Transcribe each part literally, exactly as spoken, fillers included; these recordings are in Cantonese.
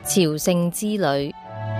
朝聖之旅。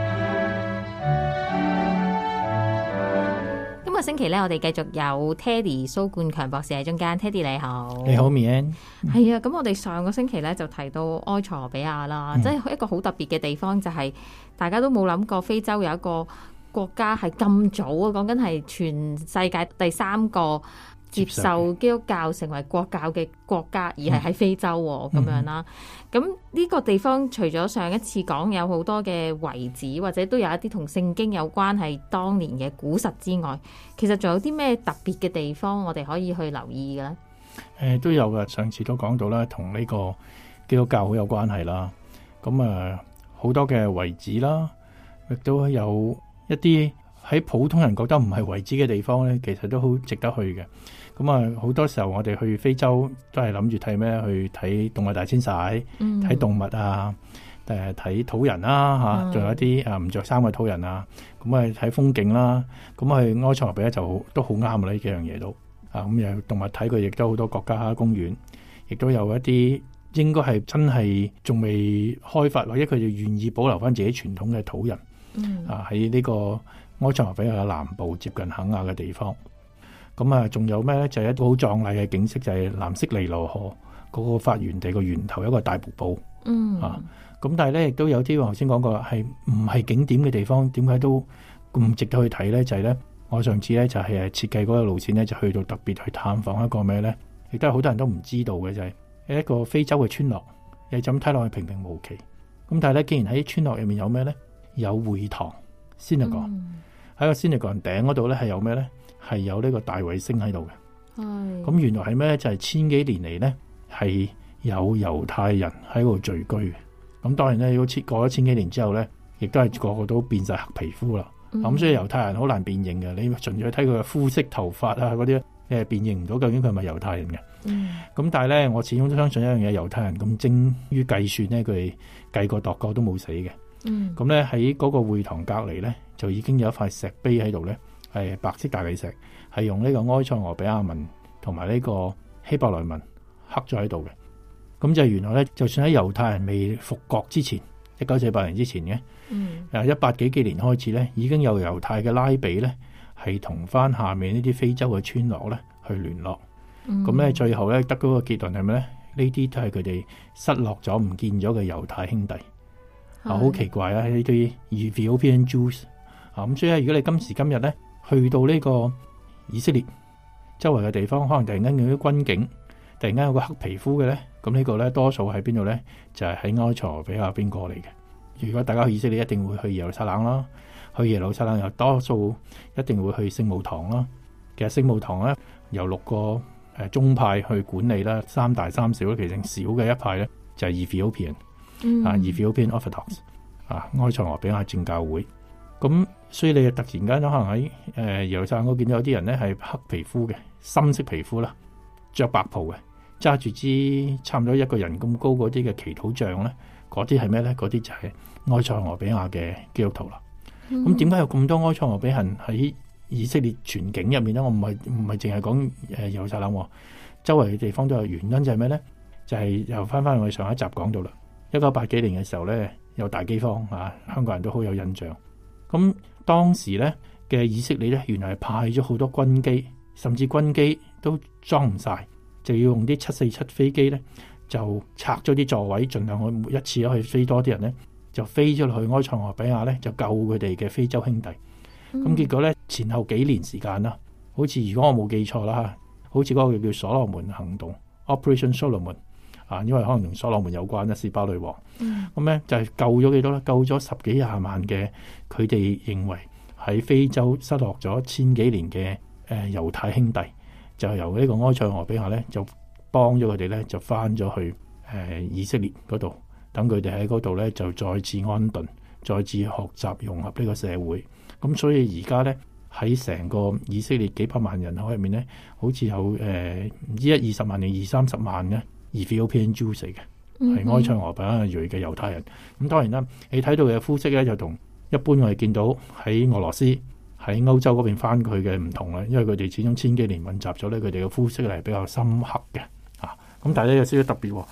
今個星期咧，我哋繼續有 Teddy 蘇冠強博士喺中間。Teddy 你好。 你好 Mian。 係啊，咁我哋上個星期咧就提到埃塞俄比亞啦，嗯、即係一個好特別嘅地方，就係、是、大家都冇諗過非洲有一個國家係咁早啊，講緊係全世界第三個接受基督教成為國教嘅國家，而係喺非洲咁、嗯、樣啦。咁呢個地方除咗上一次講有好多嘅遺址，或者都有一啲同聖經有關係當年嘅古實之外，其實仲有啲咩特別嘅地方我哋可以去留意嘅咧？誒、 呃，都有嘅。上次都講到啦，同呢個基督教好有關係啦。咁啊，好多嘅遺址啦，亦都有一啲喺普通人覺得唔係遺址嘅地方咧，其實都好值得去嘅。咁啊，好多時候我哋去非洲都係諗住睇咩？去睇動物大遷徙，睇、嗯、動物啊，誒睇土人啦嚇，仲、嗯、有一啲啊唔着衫嘅土人啊。咁啊睇風景啦。咁啊去埃塞俄比亞就都好啱嘅呢幾樣嘢都啊。咁有動物睇，佢亦都好多國家公園，亦都有一啲應該係真係仲未開發，或者佢哋願意保留翻自己傳統嘅土人、嗯、啊喺呢個埃塞俄比亞嘅南部接近肯亞嘅地方。咁啊，仲有咩咧？就係、是、一個好壯麗嘅景色，就係、是、藍色尼羅河嗰個發源地個源頭一個大瀑布。嗯啊，咁但係咧，亦都有啲我頭先講過係唔係景點嘅地方，點解都咁值得去睇咧？就係、是、咧，我上次咧就係誒設計嗰個路線咧，就去到特別去探訪一個咩咧？亦都係好多人都唔知道嘅，就係、是、一個非洲嘅村落。你就咁睇落去平平無奇，咁但係咧，既然喺村落入面有咩咧？有會堂 synagogue 喺個 synagogue 頂嗰度咧，係有咩咧？係有呢個大衛星喺度嘅，咁原來係咩？就係、是、千幾年嚟咧，係有猶太人喺度聚居嘅。咁當然咧，如果過咗千幾年之後咧，亦都係個個都變晒黑皮膚啦。咁、嗯、所以猶太人好難辨認嘅。你純粹睇佢嘅膚色、頭髮啊嗰啲，你係辨認唔到究竟佢係咪猶太人嘅。咁、嗯、但係咧，我始終都相信一樣嘢，猶太人咁精於計算咧，佢哋計過度過都冇死嘅。咁咧喺嗰個會堂隔離咧，就已經有一塊石碑喺度咧。係白色大理石，係用呢個埃塞俄比亞文同埋呢個希伯來文刻咗喺度嘅。咁就原來咧，就算喺猶太人未復國之前，一九四八年之前嘅，嗯，誒一八幾幾年開始咧，已經有猶太嘅拉比咧，係同翻下面呢啲非洲嘅村落咧去聯絡。咁、嗯、咧最後咧得嗰個結論係咩咧？呢啲都係佢哋失落咗、唔見咗嘅猶太兄弟。啊，好奇怪啊！呢啲 Ethiopian Jews 啊，咁所以如果你今時今日咧，去到呢個以色列周圍嘅地方，可能突然間有啲軍警，突然間有個黑皮膚嘅咧，咁呢個咧多數喺邊度咧？就係、是、喺埃塞俄比亞邊過嚟嘅。如果大家去以色列，一定會去耶路撒冷啦，去耶路撒冷又多數一定會去聖母堂啦。其實聖母堂咧由六個誒宗派去管理啦，三大三小，其實小嘅一派咧就係 Ethiopian、嗯、啊 Ethiopian Orthodox 啊埃塞俄比亞正教會。咁所以你突然間可能喺誒耶路撒冷嗰見到有啲人咧係黑皮膚嘅，深色皮膚啦，着白袍嘅，揸住支差唔多一個人咁高嗰啲嘅祈禱杖咧，嗰啲係咩咧？嗰啲就係埃塞俄比亞嘅基督徒啦。咁點解有咁多埃塞俄比人喺以色列全境入面咧？我唔係唔係淨係講誒耶路撒冷，周圍嘅地方都有原因，就係咩咧？就係、是、又翻翻我哋上一集講到啦，一九八幾年嘅時候咧有大饑荒啊，香港人都好有印象。咁當時咧嘅以色列咧，原來係派咗好多軍機，甚至軍機都裝唔晒，就要用啲七四七飛機咧，就拆咗啲座位，盡量去每一次可以飛多啲人咧，就飛咗落去埃塞俄比亞咧，就救佢哋嘅非洲兄弟。咁、嗯、結果咧前後幾年時間啦，好似如果我冇記錯啦，好似嗰個叫所羅門行動 Operation Solomon 啊，因為可能同所羅門有關啦，示巴女王。咁、嗯、咧就係、是、救咗幾多咧？救咗十幾廿萬嘅，佢哋認為喺非洲失落咗千幾年嘅誒、呃、猶太兄弟，就由呢個埃塞俄比亞咧就幫咗佢哋咧，就翻咗去誒、呃、以色列嗰度，等佢哋喺嗰度咧就再次安頓，再次學習融合呢個社會。咁所以而家咧喺成個以色列幾百萬人口入面咧，好似有誒唔、呃、知一二十萬定二三十萬嘅 Ethiopian Jews 嚟嘅。係埃塞俄比亞裔嘅猶太人。咁當然啦，你睇到嘅膚色咧就同一般我哋見到喺俄羅斯喺歐洲嗰邊翻佢嘅唔同啦，因為佢哋始終千幾年混雜咗咧，佢哋嘅膚色係比較深黑嘅啊。咁但係咧有少少特別喎，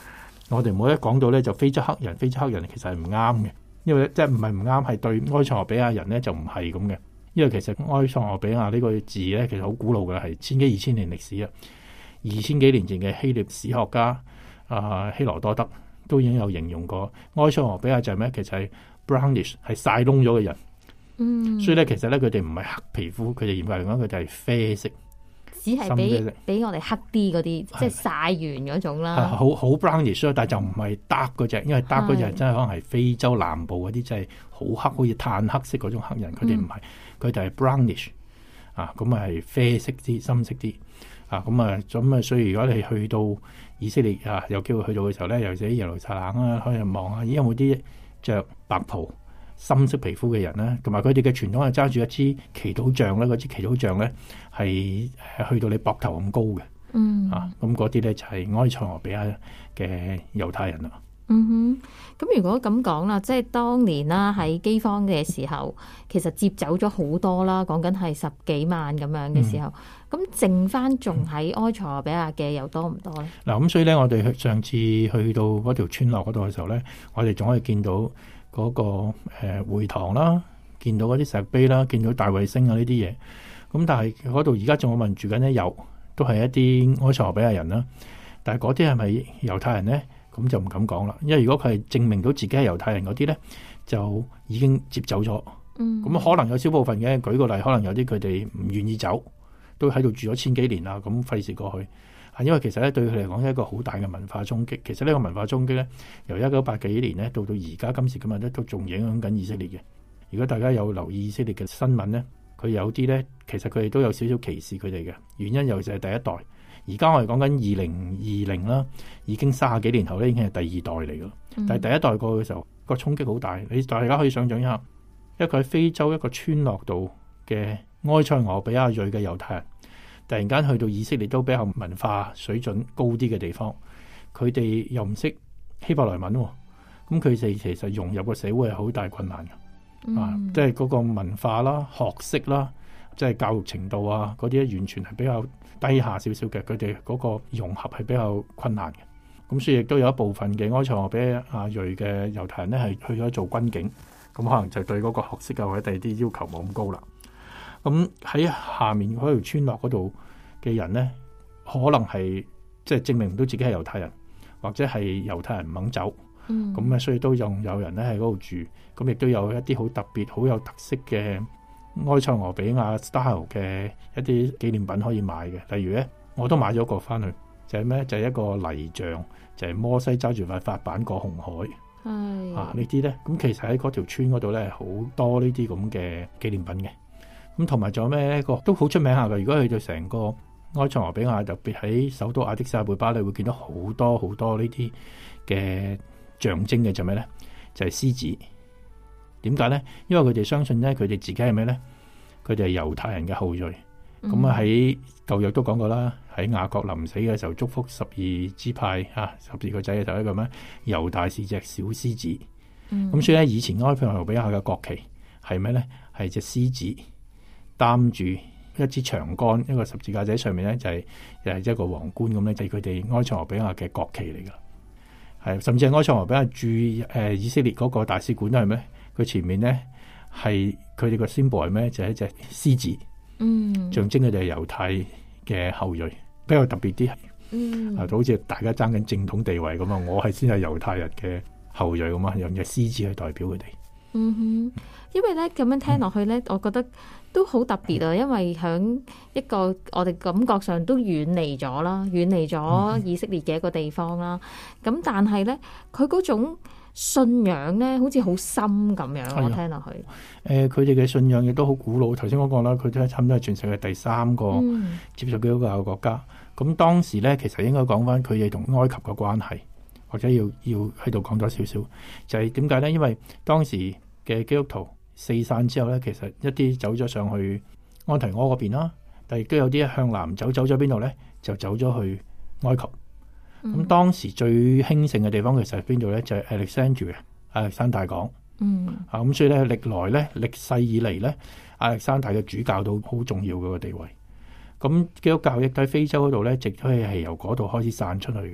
我哋唔好一講到咧就非洲黑人，非洲黑人其實係唔啱嘅，因為即係唔係唔啱，係對埃塞俄比亞人咧就唔係咁嘅。因為其實埃塞俄比亞呢個字咧其實好古老嘅，係千幾二千年歷史啊。二千幾年前嘅希臘史學家啊、呃、希羅多德都已經有形容過埃塞俄比亞就係咩？其實係 brownish 係曬燶咗嘅人。嗯，所以咧其實咧佢哋唔係黑皮膚，佢哋嚴格嚟講佢哋係啡色。 只係比比我哋黑啲嗰啲，即係曬完嗰種啦。 好好 brownish，但係就唔係 dark 嗰隻，因為 dark 嗰隻真係可能係非洲南部嗰啲，真係好黑，好似炭黑色嗰種黑人。佢哋唔係，佢哋係 brownish 啊，咁啊係啡色啲、深色啲啊，咁啊咁啊，所以如果你去到以色列啊，有機會去到嘅時候咧，尤其是耶路撒冷啊，可以望下，咦有冇啲着白袍、深色皮膚嘅人咧，同埋佢哋嘅傳統係揸住一支祈禱杖咧，嗰支祈禱杖咧係去到你膊頭咁高嘅，嗯啊，咁嗰啲咧就係埃塞俄比亞嘅猶太人啦。 嗯哼，咁如果咁講啦，即係當年啦喺饑荒嘅時候，其實接走咗好多啦，講緊係十幾萬咁樣嘅時候，咁、嗯、剩翻仲喺埃塞俄比亞嘅又多唔多咧？嗱、嗯， 咁所以咧，我哋上次去到嗰條村落嗰度嘅時候咧，我哋仲可以見到嗰、那個誒、呃、會堂啦，見到嗰啲石碑啦，見到大衛星啊呢啲嘢。咁但係嗰度而家仲有民住緊咧，有都係一啲埃塞俄比亞人啦。但係嗰啲係咪猶太人咧？咁就唔敢講啦，因為如果佢係證明到自己係猶太人嗰啲咧，就已經接走咗。嗯，咁可能有少部分嘅，舉個例，可能有啲佢哋唔願意走，都喺度住咗千幾年啦，咁費事過去。啊，因為其實咧對佢嚟講係一個好大嘅文化衝擊。其實呢個文化衝擊咧，由一九八幾年咧到到而家今時今日咧，都仲影響緊以色列嘅。如果大家有留意以色列嘅新聞咧，佢有啲咧，其實佢哋都有少少歧視佢哋嘅原因，尤其係第一代。而家我哋講緊二零二零啦，已經三十幾年後咧，已經係第二代嚟噶啦。但係第一代過嘅時候，個衝擊好大。你大家可以想象一下，一個喺非洲一個村落度嘅埃塞俄比亞裔嘅猶太人，突然間去到以色列都比較文化水準高啲嘅地方，佢哋又唔識希伯來文，咁佢哋其實融入個社會係好大困難嘅。嗯、啊，即係嗰個文化啦、學識啦，即係教育程度啊，嗰啲完全係比較低下少少嘅，佢哋嗰個融合係比較困難嘅。咁所以亦都有一部分嘅埃塞俄比亞裔嘅猶太人咧，係去咗做軍警，咁可能就對嗰個學識啊或者第二啲要求冇咁高啦。咁喺下面嗰條村落嗰度嘅人咧，可能係即係證明唔到自己係猶太人，或者係猶太人唔肯走。咁啊、嗯，所以都仲有人咧喺嗰度住，咁亦都有一啲好特別、好有特色嘅埃塞俄比亞 style 嘅一啲紀念品可以買嘅。例如咧，我都買咗個翻去，就係、是、咩？就係、是、一個泥像，就係、是、摩西揸住塊法板過紅海。係啊，呢啲咧，咁其實喺嗰條村嗰度咧，好多呢啲咁嘅紀念品嘅。咁同埋仲有咩？一個都好出名下嘅。如果去到成個埃塞俄比亞，特別喺首都亞的薩貝巴，你會見到好多好多呢啲嘅象徵嘅就咩咧？就係、是、獅子。點解咧？因為佢哋相信咧，佢哋自己係咩咧？佢哋係猶太人嘅後裔。咁啊喺舊約都講過啦，喺雅各臨死嘅時候祝福十二支派啊，十二個仔嘅頭一個咩？猶大是隻小獅子。咁、嗯、所以咧，以前埃塞俄比亞嘅國旗係咩咧？係隻獅子擔住一支長杆，一個十字架仔上面咧就係、是、又係一個皇冠咁咧，就係佢哋埃塞俄比亞嘅國旗嚟噶。係甚至係埃塞俄比亞駐誒以色列嗰個大使館都係咩？佢前面咧係佢哋個 symbol 係咩？就係、是、一隻獅子，嗯，象徵佢哋係猶太嘅後裔，比較特別啲，嗯，啊，好似大家爭緊正統地位咁啊！我係先係猶太人嘅後裔咁啊，用隻獅子去代表佢哋。 嗯哼，因為咧咁樣聽落去咧，嗯、我覺得都好特別啊！因為響一個我哋感覺上都遠離咗啦，遠離咗以色列嘅一個地方啦。咁、嗯、但係咧，佢嗰種信仰咧，好似好深咁樣，我聽落去。誒、 呃，佢哋嘅信仰亦都好古老。頭先我講啦，佢都係差唔多係全世界第三個接受基督教嘅國家。咁、嗯、當時咧，其實應該講翻佢哋同埃及嘅關係，或者要要喺度講多少少，就係點解咧？因為當時嘅基督徒四散之後咧，其實一啲走咗上去安提阿嗰邊啦，但係亦都有啲向南走，走咗邊度咧？就走咗去埃及。咁、嗯、當時最興盛嘅地方其實係邊度咧？就係、是、Alexandria 亞歷山大港。嗯，啊咁所以咧，歷來咧，歷世以嚟咧，亞歷山大嘅主教都好重要嘅個地位。咁基督教亦都喺非洲嗰度咧，直都係由嗰度開始散出去嘅。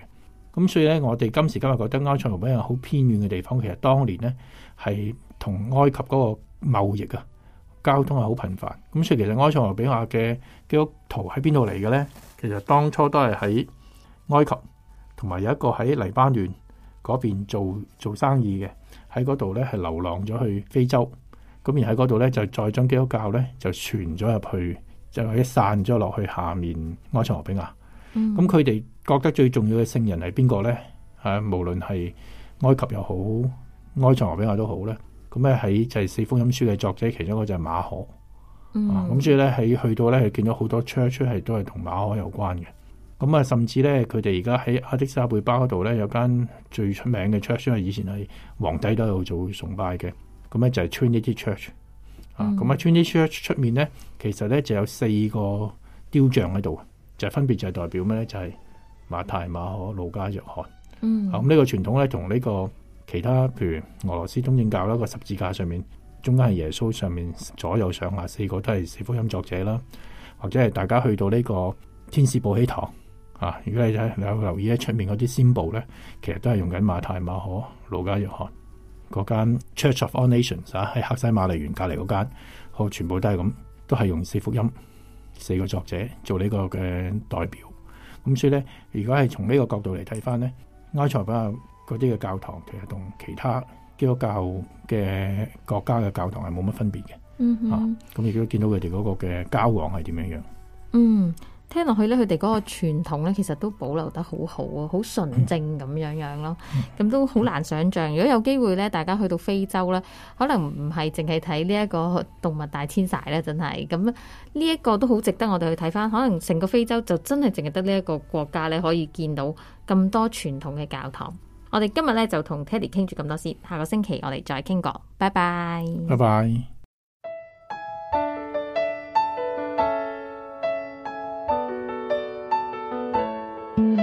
咁所以咧，我哋今時今日覺得埃塞俄比亞好偏遠嘅地方，其實當年咧係同埃及嗰個貿易啊，交通係好頻繁。咁所以其實埃塞俄比亞嘅基督徒喺邊度嚟嘅咧？其實當初都係喺埃及，同埋有一個喺黎巴嫩嗰邊做做生意嘅，喺嗰度咧係流浪咗去非洲。咁而喺嗰度咧就再將基督教咧就傳咗入去，就係一散咗落去下面埃塞俄比亞。咁佢哋覺得最重要嘅聖人係邊個咧？啊，無論係埃及又好，埃塞俄比亞都好咧。咁咧喺就係四福音書嘅作者，其中一個就係馬可。嗯、啊，咁所以咧喺去到咧，係見到好多 church 係都係同馬可有關嘅。咁啊，甚至咧佢哋而家喺阿迪沙貝巴嗰度咧有間最出名嘅 church， 因為以前係皇帝都喺度做崇拜嘅。咁咧就係 Trinity Church。啊，咁喺 Trinity Church 出面咧，其實咧就有四個雕像喺度。就分別就係代表咩咧？就係、是、馬太、馬可、路加、約翰。嗯，咁呢、啊這個傳統咧，同呢個其他譬如俄羅斯東正教一個十字架上面，中間係耶穌，上面左右上下四個都係四福音作者啦。或者係大家去到呢個天使報喜堂啊，如果你有留意喺出面嗰啲 symbol 咧，其實都係用緊馬太、馬可、路加、約翰嗰間 Church of All Nations 啊，喺克西馬尼園隔離嗰間，好全部都係咁，都係用四福音。四個作者做呢個嘅代表，咁所以咧，如果係從呢個角度嚟睇翻咧，埃塞俄比亞嗰啲嘅教堂其實同其他基督教嘅國家嘅教堂係冇乜分別嘅。嗯哼，咁亦都見到佢哋嗰個嘅交往係點樣樣。 嗯。聽落去咧，佢哋嗰個傳統咧，其實都保留得好好啊，好純正咁樣樣咯。咁都好難想像，如果有機會咧，大家去到非洲咧，可能唔係淨係睇呢一個動物大遷徙咧，真係咁呢一個都好值得我哋去睇翻。可能成個非洲就真係淨係得呢一個國家咧，可以見到咁多傳統嘅教堂。我哋今日咧就同 Teddy 傾住咁多先，下個星期我哋再傾過，拜拜， 拜拜。